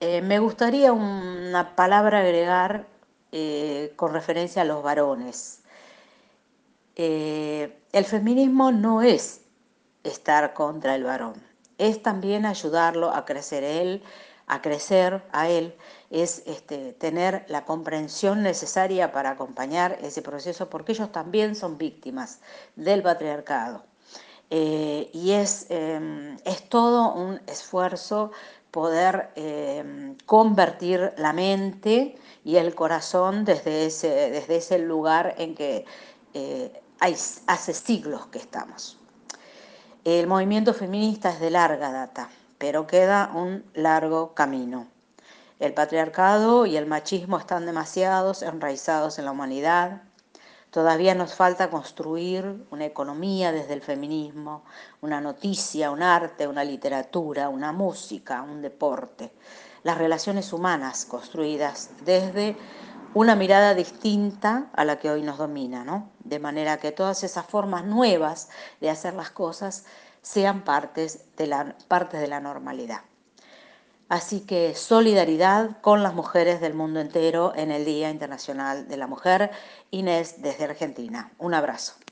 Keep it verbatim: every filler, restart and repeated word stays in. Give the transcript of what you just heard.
Eh, me gustaría una palabra agregar eh, con referencia a los varones. Eh, el feminismo no es estar contra el varón, es también ayudarlo a crecer él, a crecer a él, es este, tener la comprensión necesaria para acompañar ese proceso, porque ellos también son víctimas del patriarcado. Eh, y es, eh, es todo un esfuerzo poder eh, convertir la mente y el corazón desde ese, desde ese lugar en que eh, hay, hace siglos que estamos. El movimiento feminista es de larga data, pero queda un largo camino. El patriarcado y el machismo están demasiado enraizados en la humanidad. Todavía nos falta construir una economía desde el feminismo, una noticia, un arte, una literatura, una música, un deporte. Las relaciones humanas construidas desde una mirada distinta a la que hoy nos domina, ¿no? De manera que todas esas formas nuevas de hacer las cosas sean partes de la, partes de la normalidad. Así que solidaridad con las mujeres del mundo entero en el Día Internacional de la Mujer. Inés desde Argentina. Un abrazo.